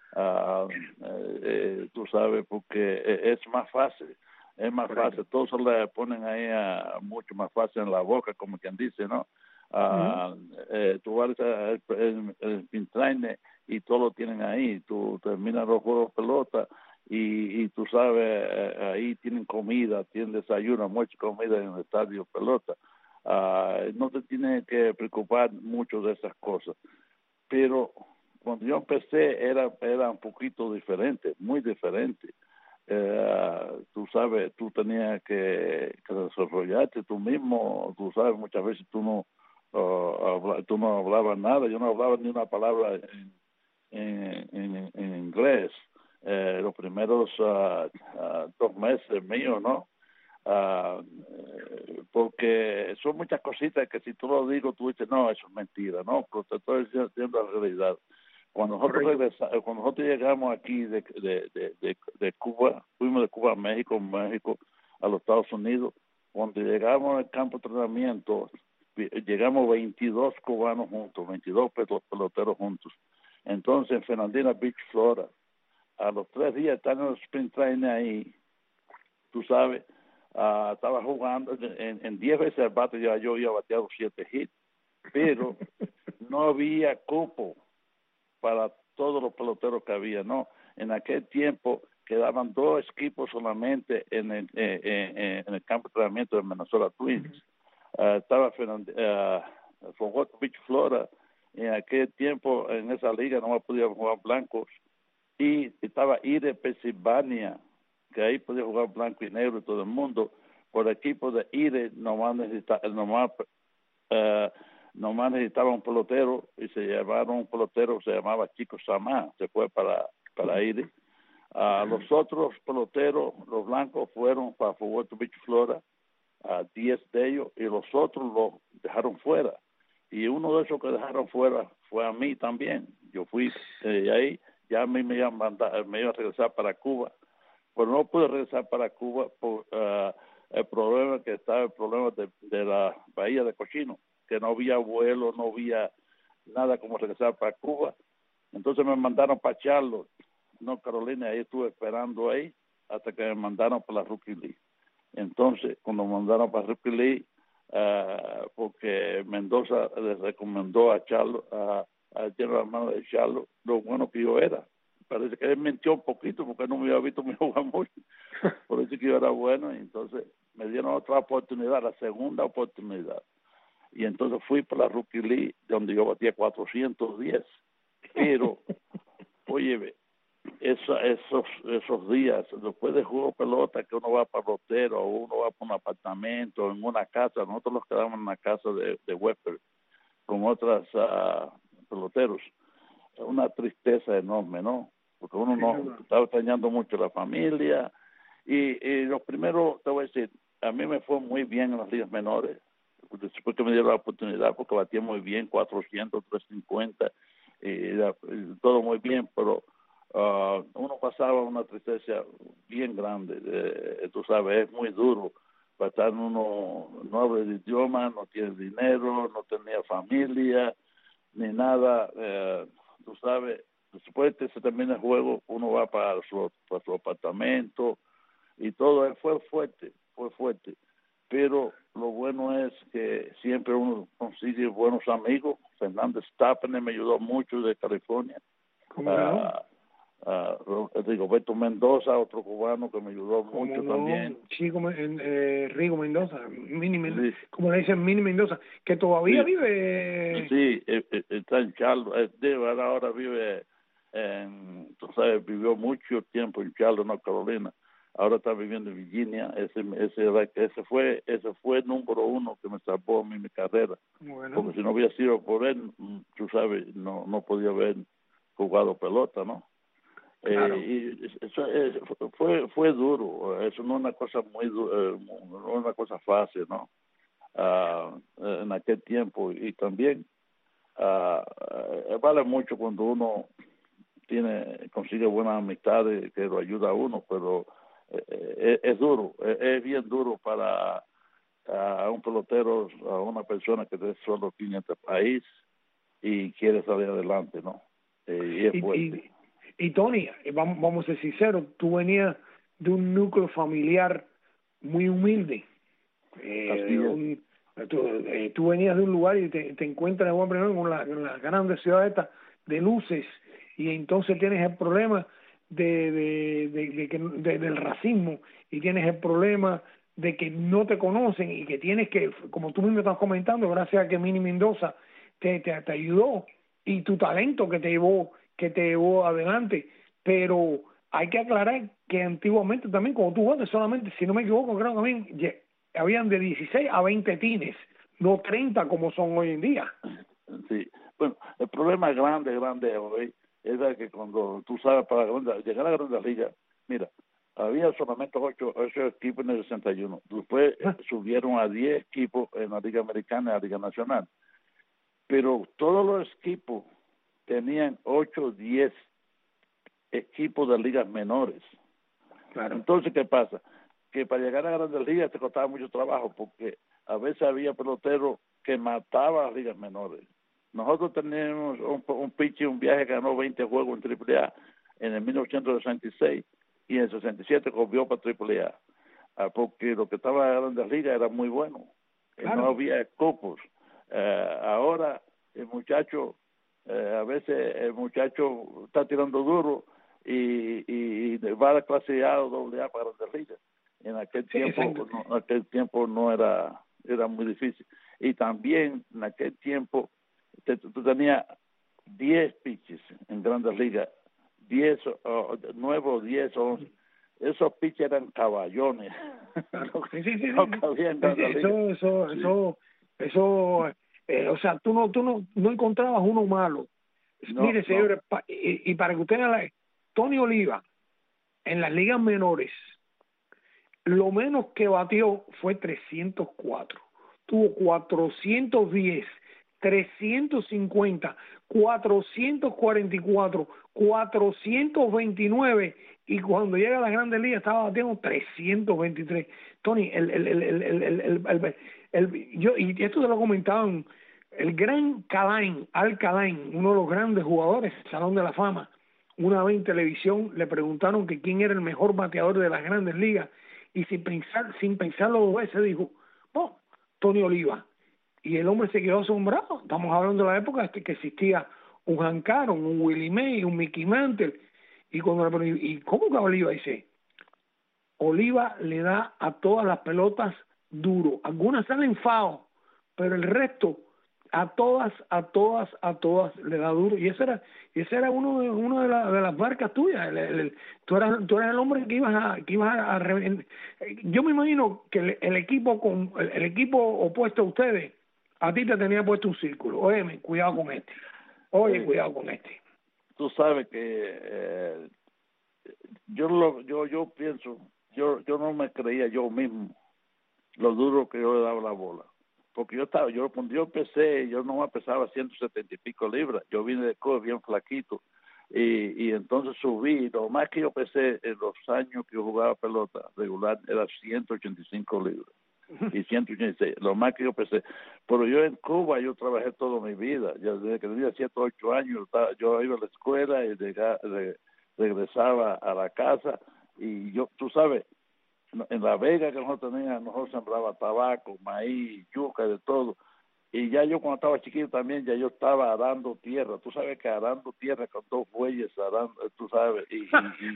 tú sabes, porque es más fácil. Es más fácil, todos se le ponen ahí mucho más fácil en la boca, como quien dice, ¿no? Tú vas el pintraine y todo lo tienen ahí. Tú terminas los juegos de pelota y tú sabes, ahí tienen comida, tienen desayuno, mucha comida en el estadio de pelota. No te tienes que preocupar mucho de esas cosas. Pero cuando yo empecé era un poquito diferente, muy diferente. Tú sabes, tú tenías que desarrollarte tú mismo. Tú sabes, muchas veces tú no hablabas nada. Yo no hablaba ni una palabra en inglés los primeros 2 meses míos, ¿no? Porque son muchas cositas que si tú lo digo, tú dices: no, eso es mentira, ¿no? Pero te estoy diciendo la realidad. Cuando nosotros llegamos aquí de Cuba, fuimos de Cuba a México a los Estados Unidos. Cuando llegamos al campo de entrenamiento, llegamos 22 cubanos juntos, 22 peloteros juntos. Entonces, en Fernandina Beach, Florida, a los 3 días están en el sprint training ahí, tú sabes, estaba jugando, en 10 veces al bate yo había bateado 7 hits, pero no había cupo para todos los peloteros que había, ¿no? En aquel tiempo quedaban 2 equipos solamente en el campo de entrenamiento de Minnesota Twins. Estaba Fort Worth Beach, Florida. En aquel tiempo, en esa liga, no podían jugar blancos. Y estaba Erie, Pensilvania, que ahí podía jugar blanco y negro y todo el mundo. Por el equipo de Erie, nomás necesitaba un pelotero, y se llevaron un pelotero que se llamaba Chico Samá. Se fue para para ir. Los otros peloteros, los blancos, fueron para Fort Worth Beach, Florida, 10 de ellos, y los otros los dejaron fuera. Y uno de esos que dejaron fuera fue a mí también. Yo fui ahí, ya a mí me iba a regresar para Cuba, pero no pude regresar para Cuba por el problema de la bahía de Cochino, que no había vuelo, no había nada como regresar para Cuba. Entonces me mandaron para Charlotte, no Carolina, ahí estuve esperando ahí hasta que me mandaron para la Rookie League. Entonces, cuando me mandaron para Rookie League, porque Mendoza les recomendó a Charlotte, al general manager de Charlotte, lo bueno que yo era. Parece que él mintió un poquito porque no me había visto me jugar mucho. Por eso que yo era bueno, y entonces me dieron otra oportunidad, la segunda oportunidad. Y entonces fui para la Rookie League, donde yo batía 410. Pero, oye, esos días, después de jugar pelota, que uno va para el hotel o uno va para un apartamento, en una casa, nosotros nos quedamos en una casa de Western con otras peloteros, una tristeza enorme, ¿no? Porque uno no estaba extrañando mucho la familia, y lo primero, te voy a decir, a mí me fue muy bien en las ligas menores, después que me dieron la oportunidad, porque batía muy bien, 400, 350, y todo muy bien, pero uno pasaba una tristeza bien grande, tú sabes, es muy duro, estar uno no habla el idioma, no tiene dinero, no tenía familia, ni nada, tú sabes, después que se termina el juego, uno va para su apartamento, y todo fue fuerte, pero lo bueno es que siempre uno consigue buenos amigos. Fernández Tapene me ayudó mucho de California. Rigoberto Mendoza, otro cubano que me ayudó mucho también. Sí, como Rigo Mendoza, sí. Como le dicen, Mini Mendoza, que todavía vive. Sí, está en Charlotte, ahora vive tú sabes, vivió mucho tiempo en Charlotte, North Carolina. Ahora está viviendo en Virginia. Ese fue el número uno que me salvó mi carrera. Bueno. Porque si no hubiera sido por él, tú sabes, no podía haber jugado pelota, ¿no? Claro. Y eso fue duro. Eso no es una cosa no es una cosa fácil, ¿no? En aquel tiempo. Y también vale mucho cuando uno consigue buenas amistades que lo ayuda a uno, pero es duro, es bien duro para un pelotero, a una persona que solo tiene este país y quiere salir adelante, ¿no? Y es fuerte. Y Tony, vamos a ser sinceros, tú venías de un núcleo familiar muy humilde. Tú venías de un lugar y te encuentras en las grandes ciudades estas de luces, y entonces tienes el problema del racismo, y tienes el problema de que no te conocen, y que tienes que, como tú mismo estás comentando, gracias a que Mini Mendoza te ayudó, y tu talento que te llevó adelante. Pero hay que aclarar que antiguamente también, como tú jugaste, solamente, si no me equivoco, creo que también habían de 16 a 20 tines, no 30 como son hoy en día. Sí, bueno, el problema grande hoy es que cuando tú sabes, para llegar a la Grande Liga, mira, había solamente 8 equipos en el 61. Después subieron a 10 equipos en la Liga Americana y la Liga Nacional. Pero todos los equipos tenían 8 o 10 equipos de ligas menores. Claro. Entonces, ¿qué pasa? Que para llegar a Grandes Ligas te costaba mucho trabajo, porque a veces había peloteros que mataban a las ligas menores. Nosotros teníamos un pitcher, un viaje que ganó 20 juegos en AAA en el 1966, y en el 67 volvió para AAA, porque lo que estaba en Grandes Ligas era muy bueno. Claro. No había cupos. Ahora el muchacho, a veces el muchacho está tirando duro y va a la clase A o doble A para Grandes Ligas. En aquel tiempo no era muy difícil. Y también en aquel tiempo tú tenías 10 pitches en Grandes Ligas, 10 nuevos, 10 o 11. Esos pitches eran caballones. No cabían en Grandes Ligas. Eso, o sea, tú no encontrabas uno malo. No, Mire, señores, y para que ustedes Tony Oliva, en las ligas menores, lo menos que batió fue 304. Tuvo 410, 350, 444, 429 y cuando llega a las Grandes Ligas estaba batiendo 323. Tony, y esto te lo comentaban, el gran Al Calain, uno de los grandes jugadores del Salón de la Fama, una vez en televisión le preguntaron que quién era el mejor bateador de las Grandes Ligas y sin pensarlo dos veces dijo, oh, Tony Oliva. Y el hombre se quedó asombrado. Estamos hablando de la época que existía un Hank Aaron, un Willie May, un Mickey Mantle. Y cuando ¿y cómo que Oliva? Dice, Oliva le da a todas las pelotas duro. Algunas salen foul, pero el resto a todas le da duro. Y ese era uno de las marcas tuyas. Tú eras el hombre que ibas a yo me imagino que el equipo opuesto a ustedes, a ti te tenía puesto un círculo. Óyeme, cuidado con este. Cuidado con este. Tú sabes que yo pienso, yo no me creía yo mismo lo duro que yo le daba la bola. Porque cuando yo empecé, yo no pesaba 170 y pico libras. Yo vine de Cuba bien flaquito. Y entonces subí. Lo más que yo pesé en los años que yo jugaba pelota regular era 185 libras. Y 186, lo más que yo pesé. Pero yo en Cuba, yo trabajé toda mi vida. Ya desde que tenía 7 o 8 años, yo iba a la escuela y regresaba a la casa. Y tú sabes, en La Vega que nosotros sembraba tabaco, maíz, yuca, de todo. Y ya yo cuando estaba chiquito también, ya yo estaba arando tierra. Tú sabes que arando tierra con 2 bueyes, tú sabes, y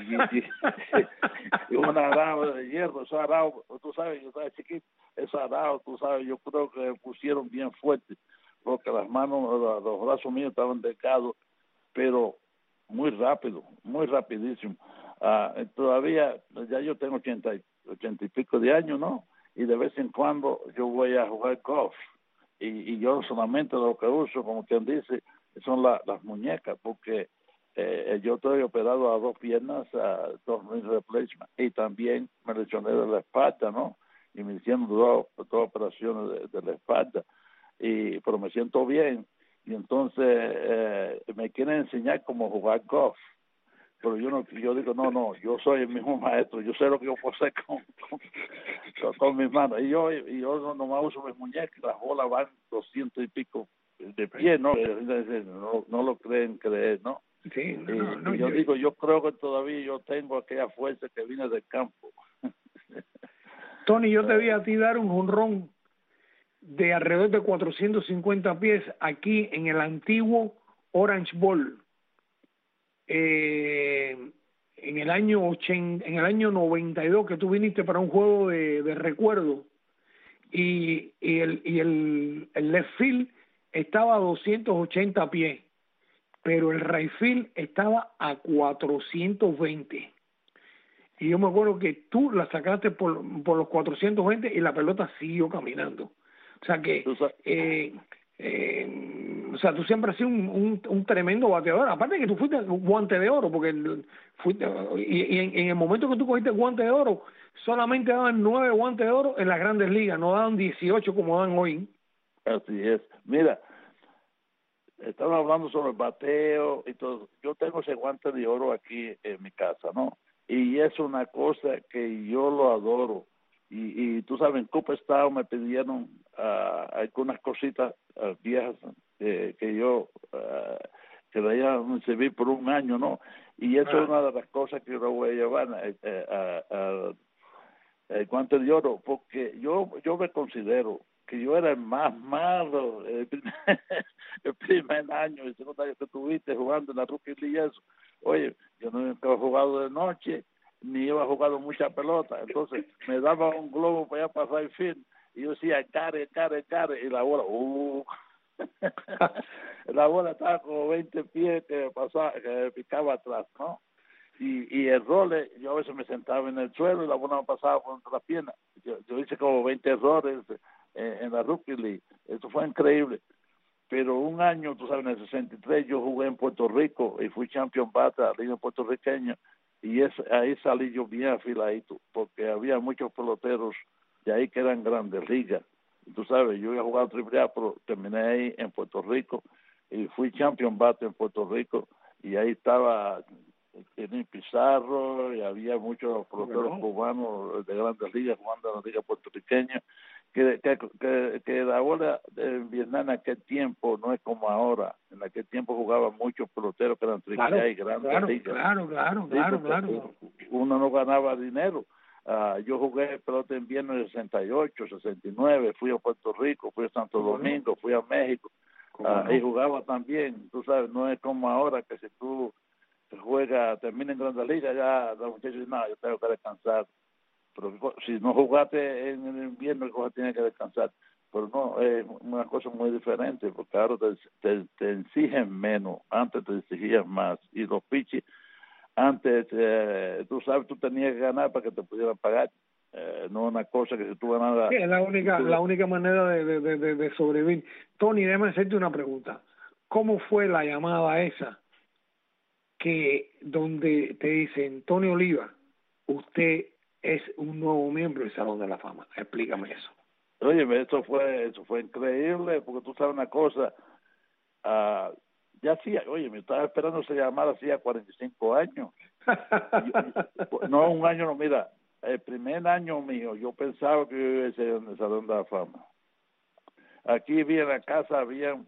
un arado de hierro, ese arado, tú sabes, yo estaba chiquito, ese arado, tú sabes, yo creo que pusieron bien fuerte, porque las manos, los brazos míos estaban delgados, pero muy rápido, muy rapidísimo. Todavía, ya yo tengo 80 y pico de años, ¿no? Y de vez en cuando yo voy a jugar golf. Y yo solamente lo que uso, como quien dice, son las muñecas, porque yo estoy operado a 2 piernas, a 2 knee replacement, y también me lesioné de la espalda, ¿no? Y me hicieron dos operaciones de la espalda, pero me siento bien. Y entonces me quieren enseñar cómo jugar golf. Pero yo digo, no, yo soy el mismo maestro, yo sé lo que yo puedo hacer con mis manos. Y yo nomás uso mis muñecas, las bolas van 200 y pico de pie, ¿no? No lo creen creer, ¿no? Sí, yo creo que todavía yo tengo aquella fuerza que viene del campo. Tony, yo te vi a ti dar un jonrón de alrededor de 450 pies aquí en el antiguo Orange Bowl. En el año 92 que tú viniste para un juego de recuerdo y el left field estaba a 280 pies, pero el right field estaba a 420 y yo me acuerdo que tú la sacaste por los 420 y la pelota siguió caminando. O sea que tú siempre has sido un tremendo bateador. Aparte de que tú fuiste guante de oro, porque en el momento que tú cogiste guante de oro, solamente daban 9 guantes de oro en las Grandes Ligas, no daban 18 como dan hoy. Así es. Mira, estamos hablando sobre el bateo y todo. Yo tengo ese guante de oro aquí en mi casa, ¿no? Y es una cosa que yo lo adoro. Y tú sabes, en Cooperstown me pidieron algunas cositas viejas que yo quería recibir por un año, ¿no? Y eso es una de las cosas que yo voy a llevar el guante de oro, porque yo me considero que yo era el más malo el primer año, el segundo año que tuviste jugando en la Rookie League y eso. Oye, yo nunca he jugado de noche, ni he jugado mucha pelota, entonces me daba un globo para allá para el fin, y yo decía, care, y la bola, la bola estaba como 20 pies que picaba atrás, ¿no? Y errores, yo a veces me sentaba en el suelo y la bola me pasaba por entre las piernas. Yo hice como 20 errores en la Rookie League, eso fue increíble. pero un año, tú sabes, en el 63 yo jugué en Puerto Rico y fui champion bata, liga puertorriqueña, y ahí salí yo bien afiladito, porque había muchos peloteros de ahí que eran grandes ligas. Tú sabes, yo había jugado AAA, pero terminé ahí en Puerto Rico y fui champion bate en Puerto Rico, y ahí estaba Denis Pizarro, y había muchos peloteros cubanos de grandes ligas jugando en la liga puertorriqueña, que la bola de Vietnam en aquel tiempo no es como ahora. En aquel tiempo jugaban muchos peloteros que eran AAA y grandes ligas. Claro. Uno no ganaba dinero. Yo jugué pelota en invierno en el 68, 69, fui a Puerto Rico, fui a Santo Domingo, fui a México, y jugaba también. Tú sabes, no es como ahora que si tú juegas, termina en grandes ligas, ya los muchachos dicen, no, yo tengo que descansar. Pero si no jugaste en el invierno, el coja tiene que descansar. Pero no, es una cosa muy diferente, porque ahora te exigen menos, antes te exigían más. Y los pichis, antes, tú sabes, tú tenías que ganar para que te pudieran pagar. No una cosa que si tú ganabas... Sí, es la única manera de sobrevivir. Tony, déjame hacerte una pregunta. ¿Cómo fue la llamada esa donde te dicen, Tony Oliva, usted es un nuevo miembro del Salón de la Fama? Explícame eso. Oye, eso fue increíble, porque tú sabes una cosa, ya hacía, oye, me estaba esperando esa llamada hacía 45 años. No, un año no, mira, el primer año mío, yo pensaba que yo iba a ser en el Salón de la Fama. Aquí en la casa habían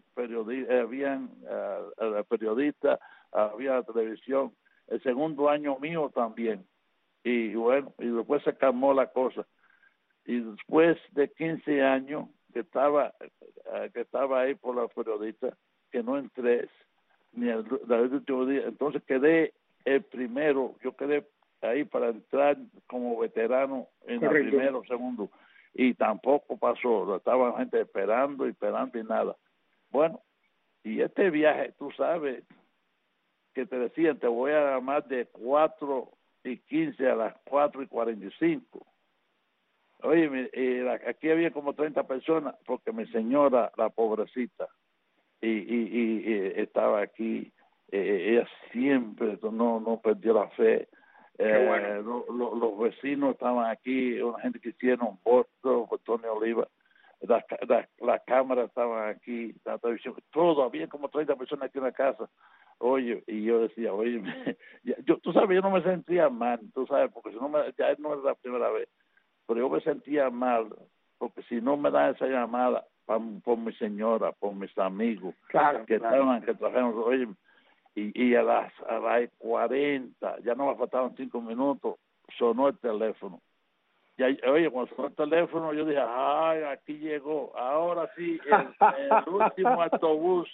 periodistas, había la televisión. El segundo año mío también. Y bueno, y después se calmó la cosa. Y después de 15 años que estaba ahí por los periodistas, que no entré ni el último día, entonces quedé el primero, yo quedé ahí para entrar como veterano en el primero, segundo, y tampoco pasó, estaba la gente esperando y nada. Bueno, y este viaje, tú sabes, que te decían, te voy a llamar de 4:15 a las 4:45. Oye, aquí había como 30 personas, porque mi señora, la pobrecita, y estaba aquí, ella siempre no perdió la fe. Bueno. Los vecinos estaban aquí, una gente que hicieron votos con Tony Oliva, las cámaras estaban aquí, la televisión, todo, había como 30 personas aquí en la casa. Oye, y yo decía, oye, tú sabes, yo no me sentía mal, tú sabes, porque si no ya no es la primera vez, pero yo me sentía mal, porque si no me dan esa llamada por mi señora, por mis amigos, que trajeron, oye, y a las 40, ya no me faltaban 5 minutos, sonó el teléfono. Ya, oye, cuando sonó el teléfono, yo dije, ay, aquí llegó, ahora sí, el último autobús.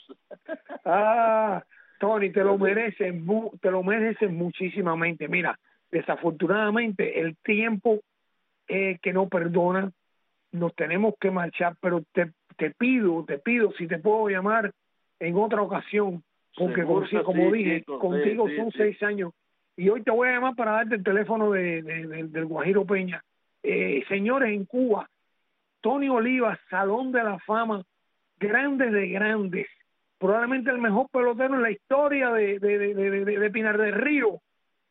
Tony, te lo mereces muchísimamente. Mira, desafortunadamente el tiempo que no perdona, nos tenemos que marchar, pero te pido si te puedo llamar en otra ocasión, porque como dije, contigo son 6 años, y hoy te voy a llamar para darte el teléfono del Guajiro Peña. Señores, en Cuba, Tony Oliva, Salón de la Fama, grandes de grandes, probablemente el mejor pelotero en la historia de Pinar del Río,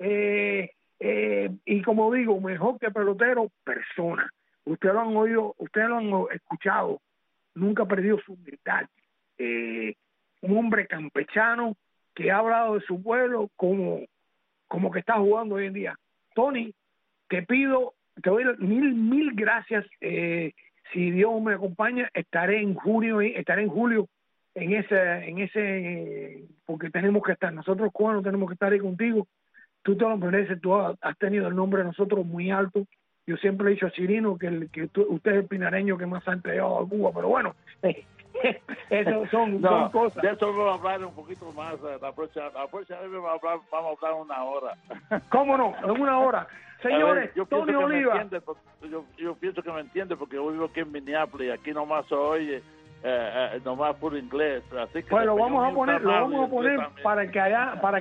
y como digo, mejor que pelotero, persona. Ustedes lo han oído, ustedes lo han escuchado, nunca ha perdido su humildad. Un hombre campechano que ha hablado de su pueblo como que está jugando hoy en día. Tony, te doy mil gracias. Si Dios me acompaña, estaré en julio en ese porque tenemos que estar, nosotros cubanos tenemos que estar ahí contigo. Tú te lo mereces, tú has tenido el nombre de nosotros muy alto. Yo siempre he dicho a Chirino que usted es el pinareño que más antes ha llegado a Cuba, pero bueno, eso son cosas. De eso vamos a hablar un poquito más. La próxima vez vamos a hablar 1 hora. ¿Cómo no? En 1 hora. Señores, Tony Oliva. Yo pienso que me entiende, porque yo vivo aquí en Minneapolis, aquí nomás se oye nomás por inglés. Así que pues lo vamos a poner para que haya